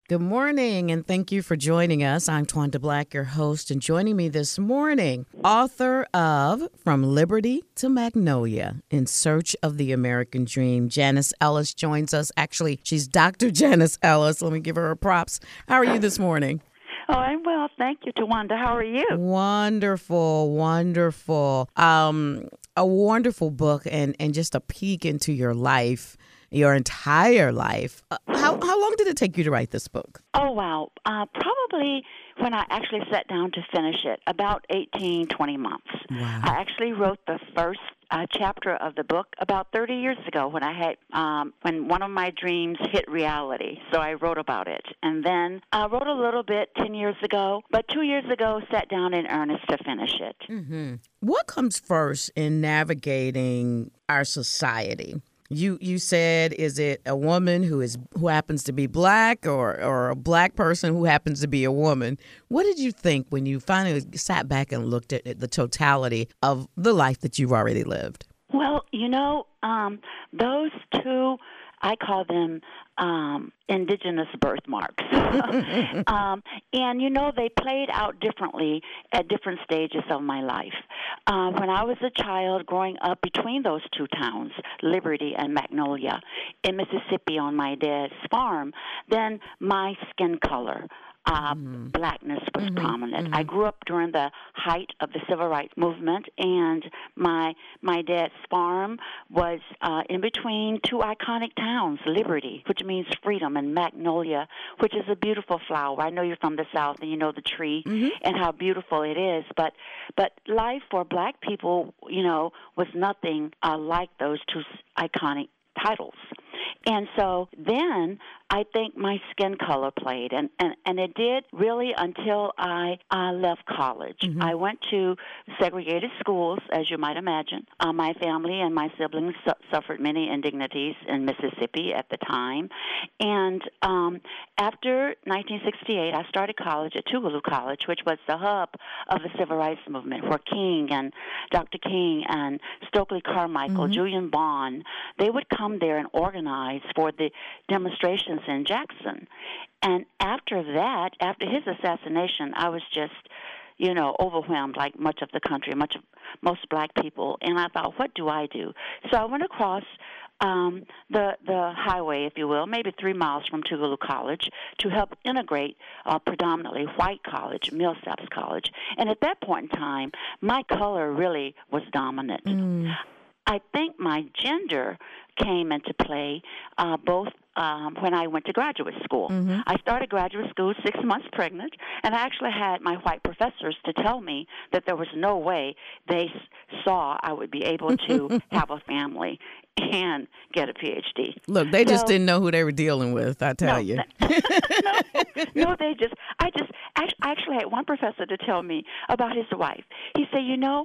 Good morning, and thank you for joining us. I'm Twanda Black, your host, and joining me this morning, author of From Liberty to Magnolia, In Search of the American Dream, Janice Ellis joins us. Actually, she's Dr. Janice Ellis. Let me give her her props. How are you this morning? Oh, I'm well. Thank you, Twanda. How are you? Wonderful, wonderful. A wonderful book and just a peek into your life, your entire life. How long did it take you to write this book? Oh, wow. Probably when I actually sat down to finish it, about 18, 20 months. Wow. I actually wrote the first chapter of the book about 30 years ago when I had when one of my dreams hit reality. So I wrote about it. And then I wrote a little bit 10 years ago, but 2 years ago sat down in earnest to finish it. Mm-hmm. What comes first in navigating our society? You said, is it a woman who happens to be black or a black person who happens to be a woman? What did you think when you finally sat back and looked at the totality of the life that you've already lived? Well, those two, I call them indigenous birthmarks. And, they played out differently at different stages of my life. When I was a child growing up between those two towns, Liberty and Magnolia, in Mississippi on my dad's farm, then my skin color, blackness was prominent. I grew up during the height of the civil rights movement, and my dad's farm was in between two iconic towns, Liberty, which means freedom, and Magnolia, which is a beautiful flower. I know you're from the South and you know the tree and how beautiful it is, but life for black people, was nothing like those two iconic titles. And so then I think my skin color played, and it did really until I left college. I went to segregated schools, as you might imagine. My family and my siblings suffered many indignities in Mississippi at the time. And after 1968, I started college at Tougaloo College, which was the hub of the civil rights movement, where King and Dr. King and Stokely Carmichael, Julian Bond, they would come there and organize for the demonstrations in Jackson. And after that, after his assassination, I was just, overwhelmed like much of the country, most black people. And I thought, what do I do? So I went across the highway, if you will, maybe 3 miles from Tougaloo College, to help integrate a predominantly white college, Millsaps College. And at that point in time, my color really was dominant. I think my gender came into play both when I went to graduate school. I started graduate school 6 months pregnant, and I actually had my white professors to tell me that there was no way they saw I would be able to have a family and get a PhD. Look, they just didn't know who they were dealing with, I tell you. No, I actually had one professor to tell me about his wife. He said,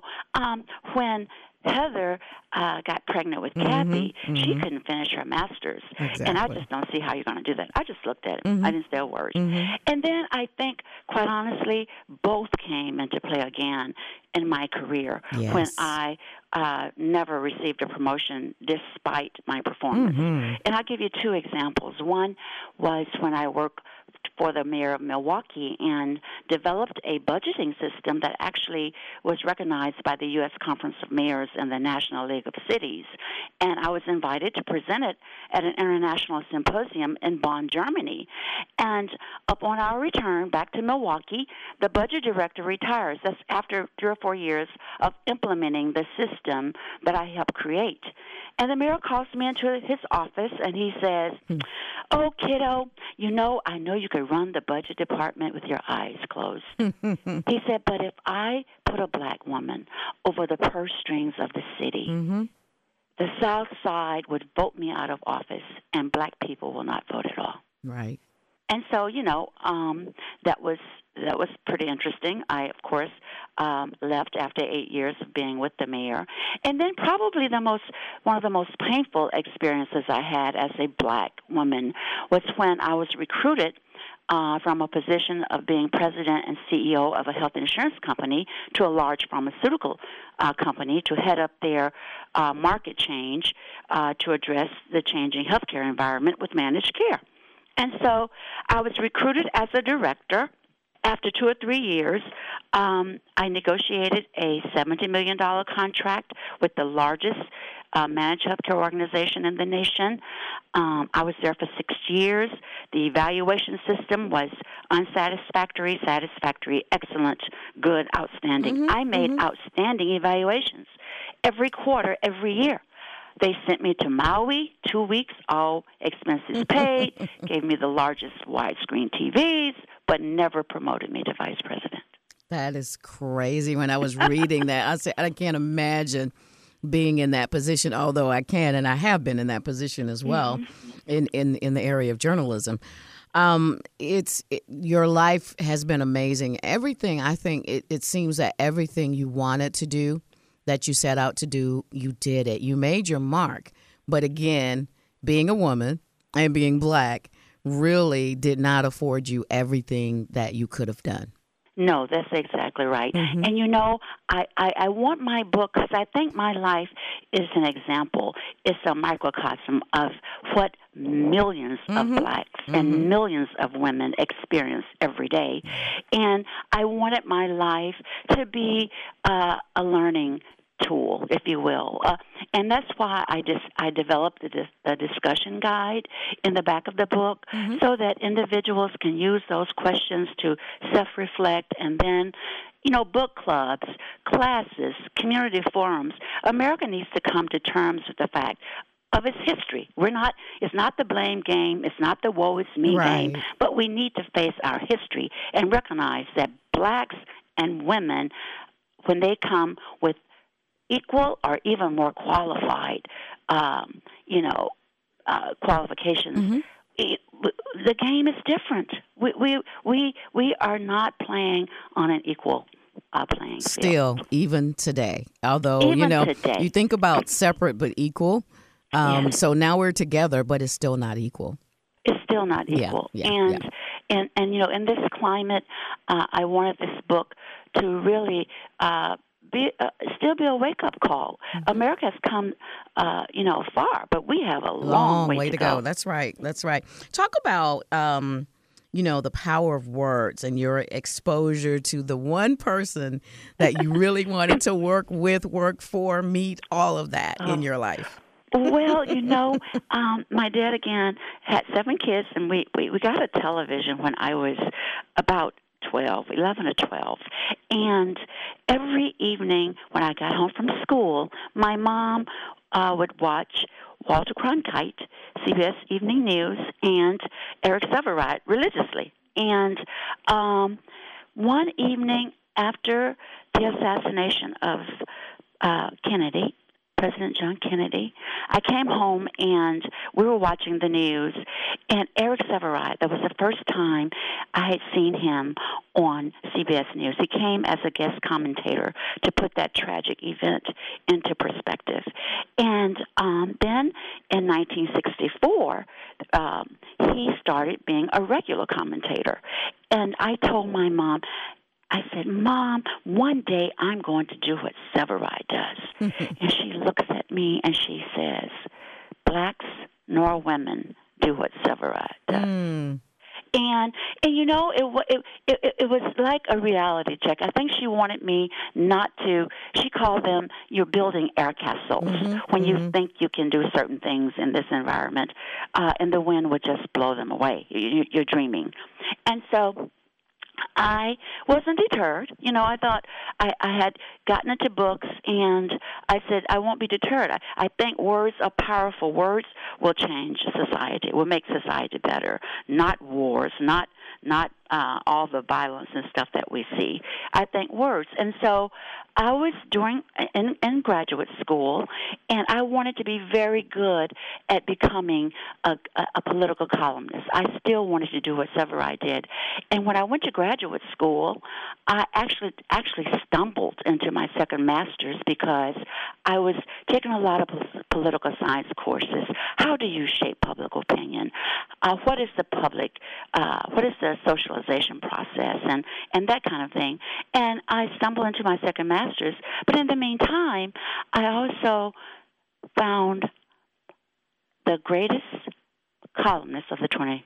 when Heather got pregnant with Kathy, she couldn't finish her master's. Exactly. And I just don't see how you're going to do that. I just looked at him. I didn't say a word. And then I think, quite honestly, both came into play again in my career when I never received a promotion despite my performance. And I'll give you two examples. One was when I worked for the mayor of Milwaukee and developed a budgeting system that actually was recognized by the U.S. Conference of Mayors and the National League of Cities. And I was invited to present it at an international symposium in Bonn, Germany. And upon our return back to Milwaukee, the budget director retires. That's after 3 or 4 years of implementing the system that I helped create. And the mayor calls me into his office and he says, "Oh, kiddo, I know you could run the budget department with your eyes closed." He said, "But if I put a black woman over the purse strings of the city, the South Side would vote me out of office and black people will not vote at all." Right. And so, that was pretty interesting. I, of course, left after 8 years of being with the mayor. And then probably one of the most painful experiences I had as a black woman was when I was recruited from a position of being president and CEO of a health insurance company to a large pharmaceutical company to head up their market change to address the changing healthcare environment with managed care. And so I was recruited as a director. After 2 or 3 years, I negotiated a $70 million contract with the largest managed healthcare organization in the nation. I was there for 6 years. The evaluation system was unsatisfactory, satisfactory, excellent, good, outstanding. I made outstanding evaluations every quarter, every year. They sent me to Maui, 2 weeks, all expenses paid, gave me the largest widescreen TVs, but never promoted me to vice president. That is crazy. When I was reading that, I said, I can't imagine being in that position, although I can, and I have been in that position as well in the area of journalism. Your life has been amazing. Everything, I think, it seems that everything you wanted to do, that you set out to do, you did it. You made your mark. But again, being a woman and being Black really did not afford you everything that you could have done. No, that's exactly right. And, you know, I want my book, because I think my life is an example. It's a microcosm of what millions of Blacks and millions of women experience every day. And I wanted my life to be a learning tool, if you will. And that's why I developed a discussion guide in the back of the book so that individuals can use those questions to self-reflect, and then, you know, book clubs, classes, community forums. America needs to come to terms with the fact of its history. It's not the blame game, it's not the woe is me game, but we need to face our history and recognize that Blacks and women, when they come with equal or even more qualified, qualifications. The game is different. We are not playing on an equal playing field. Still, even today, although today. You think about separate but equal. So now we're together, but it's still not equal. It's still not equal. And you know, in this climate, I wanted this book to really still be a wake-up call. America has come, far, but we have a long way to go. That's right. Talk about, the power of words and your exposure to the one person that you really wanted to work with, work for, meet, all of that in your life. Well, my dad, again, had 7 kids, and we got a television when I was about 11 or 12. And every evening when I got home from school, my mom would watch Walter Cronkite, CBS Evening News, and Eric Sevareid religiously. And one evening after the assassination of Kennedy, President John Kennedy, I came home and we were watching the news, and Eric Sevareid, that was the first time I had seen him on CBS News. He came as a guest commentator to put that tragic event into perspective. And then in 1964, he started being a regular commentator. And I told my mom, I said, Mom, one day I'm going to do what Sevareid does. And she looks at me and she says, Blacks nor women do what Sevareid does. And it was like a reality check. I think she wanted me not to, she called them, you're building air castles when you think you can do certain things in this environment, and the wind would just blow them away. You're dreaming. And so I wasn't deterred. I thought I had gotten into books, and I said, I won't be deterred. I think words are powerful. Words will change society, will make society better, not wars, not all the violence and stuff that we see. I think words. And so I was in graduate school, and I wanted to be very good at becoming a political columnist. I still wanted to do what Sevareid did. And when I went to graduate school, I actually stumbled into my second master's because I was taking a lot of political science courses. How do you shape public opinion? What is the socialization process and that kind of thing? And I stumbled into my second master's. But in the meantime, I also found the greatest columnist of the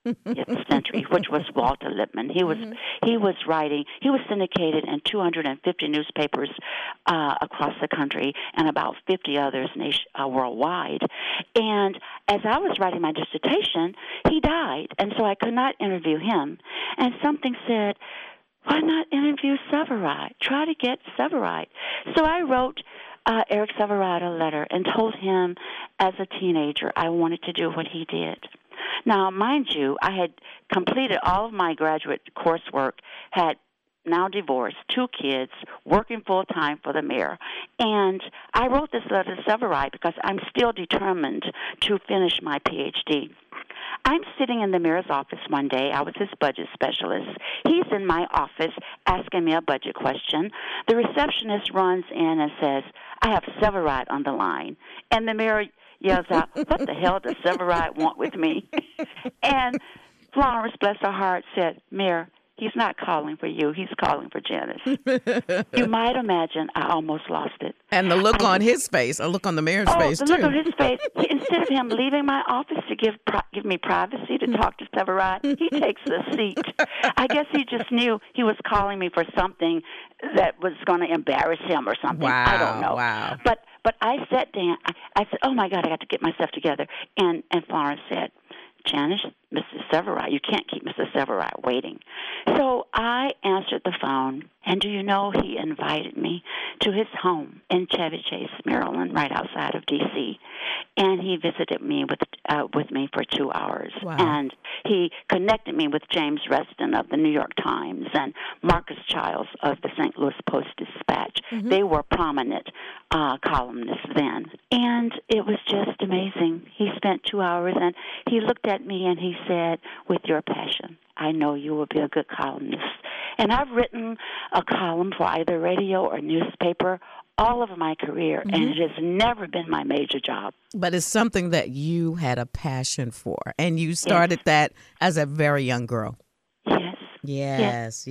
century, which was Walter Lippmann. He was writing. He was syndicated in 250 newspapers across the country and about 50 others worldwide. And as I was writing my dissertation, he died, and so I could not interview him. And something said, why not interview Severide? Try to get Severide. So I wrote Eric Severide a letter and told him as a teenager I wanted to do what he did. Now, mind you, I had completed all of my graduate coursework, had now divorced, 2 kids, working full-time for the mayor. And I wrote this letter to Severide because I'm still determined to finish my Ph.D. I'm sitting in the mayor's office one day. I was his budget specialist. He's in my office asking me a budget question. The receptionist runs in and says, I have Severide on the line. And the mayor yells out, what the hell does Severide want with me? And Florence, bless her heart, said, Mayor, he's not calling for you. He's calling for Janice. You might imagine I almost lost it. And the look on his face, a look on the mayor's face, too. The look on his face. Instead of him leaving my office to give me privacy to talk to Severide, he takes the seat. I guess he just knew he was calling me for something that was going to embarrass him or something. Wow, I don't know. Wow. But I sat down. I said, oh, my God, I got to get myself together. And Florence said, Janice, Mr. Severide, you can't keep Mr. Severide waiting. So I answered the phone, and do you know he invited me to his home in Chevy Chase, Maryland, right outside of D.C., and he visited me with me for 2 hours. Wow. And he connected me with James Reston of the New York Times and Marcus Childs of the St. Louis Post-Dispatch. Mm-hmm. They were prominent columnists then. And it was just amazing. He spent 2 hours, and he looked at me and he said, with your passion, I know you will be a good columnist. And I've written a column for either radio or newspaper all of my career, mm-hmm. and it has never been my major job. But it's something that you had a passion for, and you started that as a very young girl. Yes.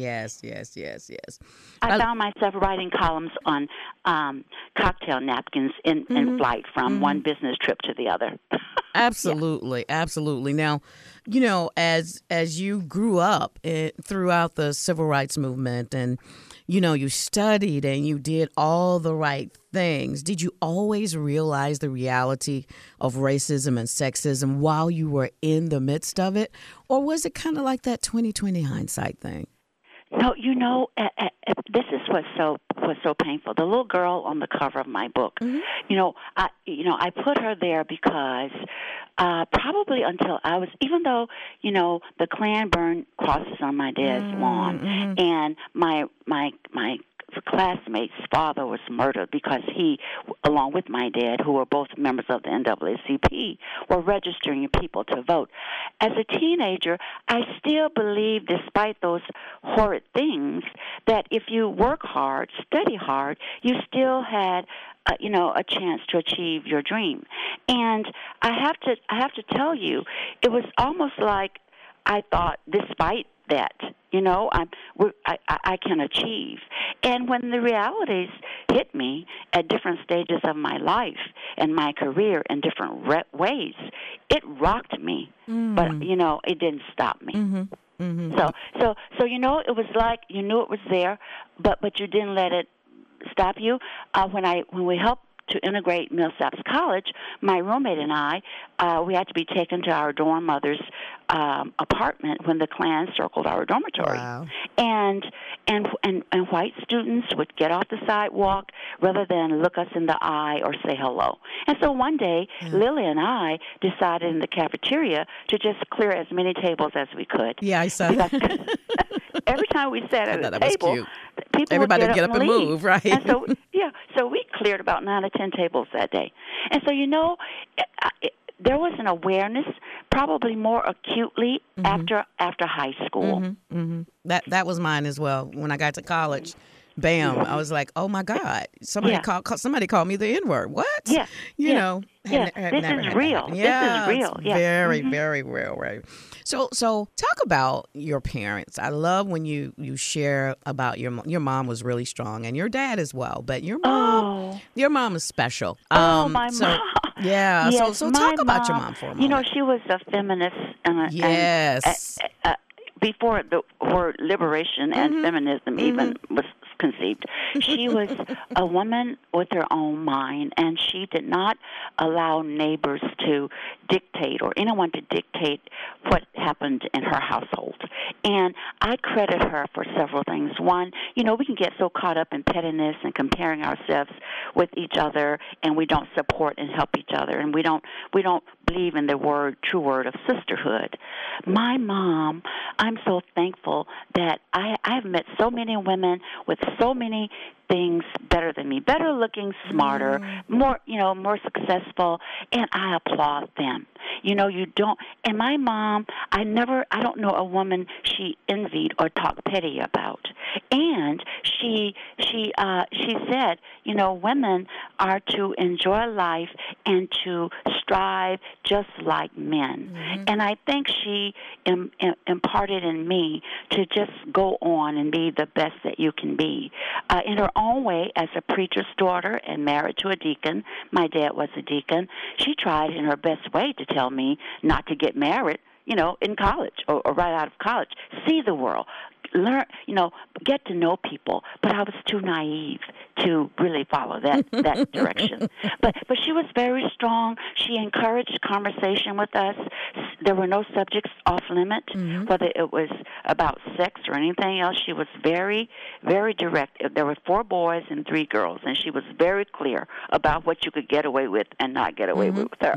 I found myself writing columns on cocktail napkins in flight from one business trip to the other. Absolutely. Now, you know, as you grew up throughout the civil rights movement and, you know, you studied and you did all the right things, did you always realize the reality of racism and sexism while you were in the midst of it? Or was it kind of like that 20/20 hindsight thing? No, you know, this is what's so painful. The little girl on the cover of my book, I put her there because probably until I was, even though, you know, the Klan burned crosses on my dad's lawn, and my classmate's father was murdered because he, along with my dad, who were both members of the NAACP, were registering people to vote. As a teenager, I still believed, despite those horrid things, that if you work hard, study hard, you still had a chance to achieve your dream. And I have to tell you, it was almost like I thought, despite that, you know, I can achieve. And when the realities hit me at different stages of my life and my career in different ways, it rocked me. But, you know, it didn't stop me. So you know, it was like you knew it was there, but you didn't let it stop you. When we helped to integrate Millsaps College, my roommate and I, we had to be taken to our dorm mother's apartment when the Klan circled our dormitory. Wow. And white students would get off the sidewalk rather than look us in the eye or say hello. And so one day, Lily and I decided in the cafeteria to just clear as many tables as we could. Yeah, I saw that. Every time we sat at a table, people everybody would get up and move, right? And so we cleared about 9 or 10 tables that day. And so, you know, there was an awareness, probably more acutely after high school. That was mine as well. When I got to college, bam, I was like, oh my God, somebody called me the N-word. What? Yeah. You know. This is real. Yeah, this is real. Yeah. Very, very real, right? So talk about your parents. I love when you share about your mom was really strong and your dad as well, but your mom is special. My mom. Yeah. Yes, So my talk about your mom, mom for a you know, moment. she was a feminist, and Yes. before the word liberation and Mm-hmm. feminism Mm-hmm. even was conceived, she was a woman with her own mind, and she did not allow neighbors to dictate or anyone to dictate what happened in her household. And I credit her for several things. One, you know, we can get so caught up in pettiness and comparing ourselves with each other, and we don't support and help each other, and we don't believe in the true word of sisterhood. My mom, I'm so thankful that I've met so many women with so many things better than me, better looking, smarter, more successful, and I applaud them. You know, you don't. And my mom, I don't know a woman she envied or talked petty about. And she said, you know, women are to enjoy life and to strive just like men. And I think she imparted in me to just go on and be the best that you can be. In her own way, as a preacher's daughter and married to a deacon, my dad was a deacon, she tried in her best way to tell me not to get married, you know, in college or right out of college. See the world. Learn, you know, get to know people. But I was too naive to really follow that direction. But she was very strong. She encouraged conversation with us. There were no subjects off limit, whether it was about sex or anything else. She was very, very direct. There were 4 boys and 3 girls, and she was very clear about what you could get away with and not get away with her.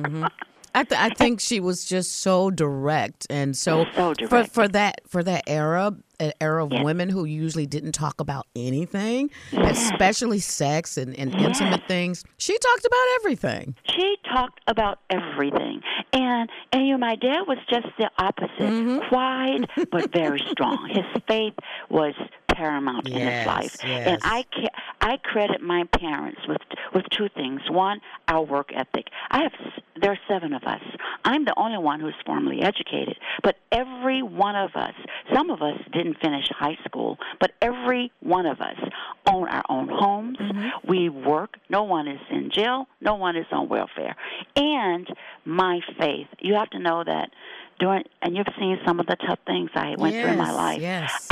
I think she was just so direct, and so direct. for that era, an era of Yes. women who usually didn't talk about anything, Yes. especially sex and Yes. intimate things. She talked about everything. She talked about everything, and you know, my dad was just the opposite. Quiet but very strong. His faith was paramount in his life, and I credit my parents with 2 things. One, our work ethic. There are 7 of us. I'm the only one who's formally educated, but every one of us, some of us didn't finish high school, but every one of us own our own homes. We work. No one is in jail. No one is on welfare. And my faith, you have to know that and you've seen some of the tough things I went through in my life. Yes.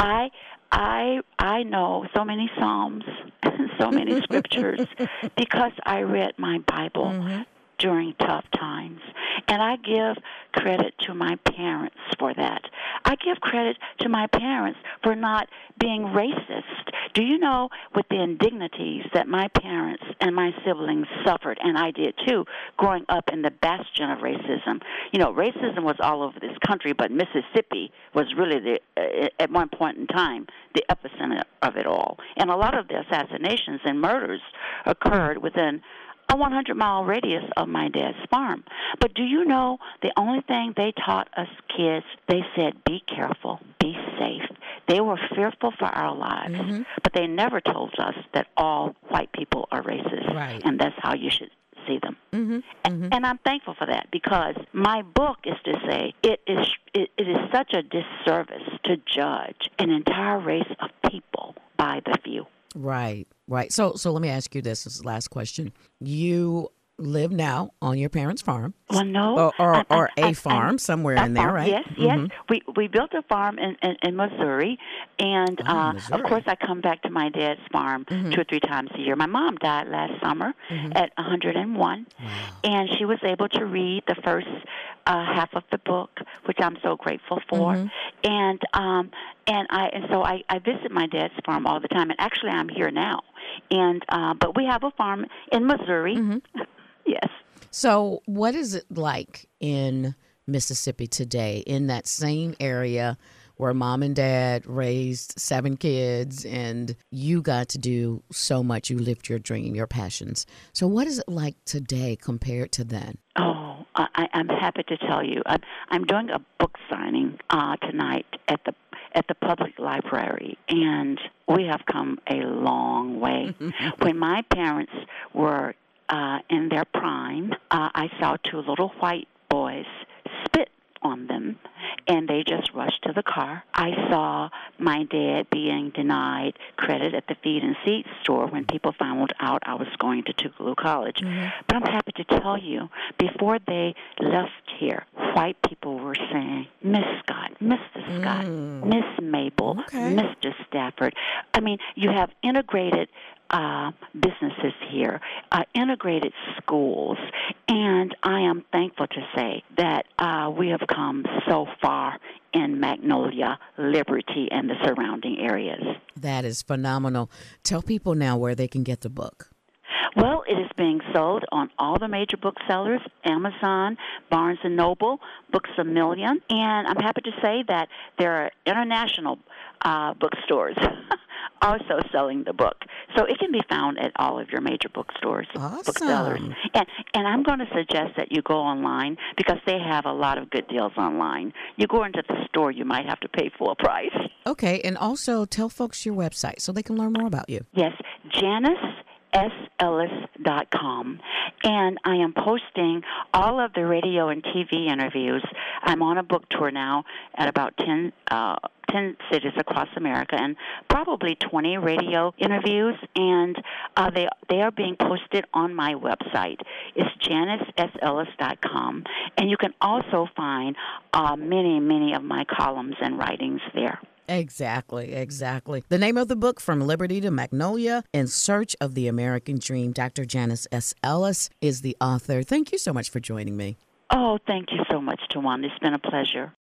I know so many Psalms and so many scriptures because I read my Bible during tough times. And I give credit to my parents for that. I give credit to my parents for not being racist. Do you know, with the indignities that my parents and my siblings suffered, and I did too, growing up in the bastion of racism. You know, racism was all over this country, but Mississippi was really, at one point in time, the epicenter of it all. And a lot of the assassinations and murders occurred within a 100-mile radius of my dad's farm. But do you know, the only thing they taught us kids, they said, be careful, be safe. They were fearful for our lives, but they never told us that all white people are racist, Right. and that's how you should see them. And I'm thankful for that, because my book is to say it is such a disservice to judge an entire race of people by the few. Right. So let me ask you this is the last question. You live now on your parents' farm. Well, no. Or a farm somewhere in there, right? Yes. We built a farm in Missouri, and Missouri. of course I come back to my dad's farm 2 or 3 times a year. My mom died last summer at 101, and she was able to read the first half of the book, which I'm so grateful for. And so I visit my dad's farm all the time, and actually I'm here now. And but we have a farm in Missouri. Yes. So what is it like in Mississippi today, in that same area where mom and dad raised 7 kids and you got to do so much? You lived your dream, your passions. So what is it like today compared to then? Oh, I'm happy to tell you. I'm doing a book signing tonight at the public library, and we have come a long way. When my parents were in their prime, I saw 2 little white boys spit on them and they just rushed to the car. I saw my dad being denied credit at the feed and seed store when people found out I was going to Tougaloo College. But I'm happy to tell you, before they left here, white people were saying, Miss Scott, Mr. Scott, Miss Mabel, Mr. Stafford. I mean, you have integrated businesses here, integrated schools, and I am thankful to say that we have come so far in Magnolia, Liberty, and the surrounding areas. That is phenomenal. Tell people now where they can get the book. Well, it is being sold on all the major booksellers, Amazon, Barnes & Noble, Books A Million, and I'm happy to say that there are international bookstores also selling the book. So it can be found at all of your major bookstores, booksellers. And I'm going to suggest that you go online because they have a lot of good deals online. You go into the store, you might have to pay full price. Okay, and also tell folks your website so they can learn more about you. Yes, JaniceSEllis.com. And I am posting all of the radio and TV interviews. I'm on a book tour now at about 10 cities across America and probably 20 radio interviews, and they are being posted on my website. It's JaniceSEllis.com, and you can also find many of my columns and writings there. Exactly. The name of the book, From Liberty to Magnolia, In Search of the American Dream. Dr. Janice S. Ellis is the author. Thank you so much for joining me. Oh, thank you so much, Tawanda. It's been a pleasure.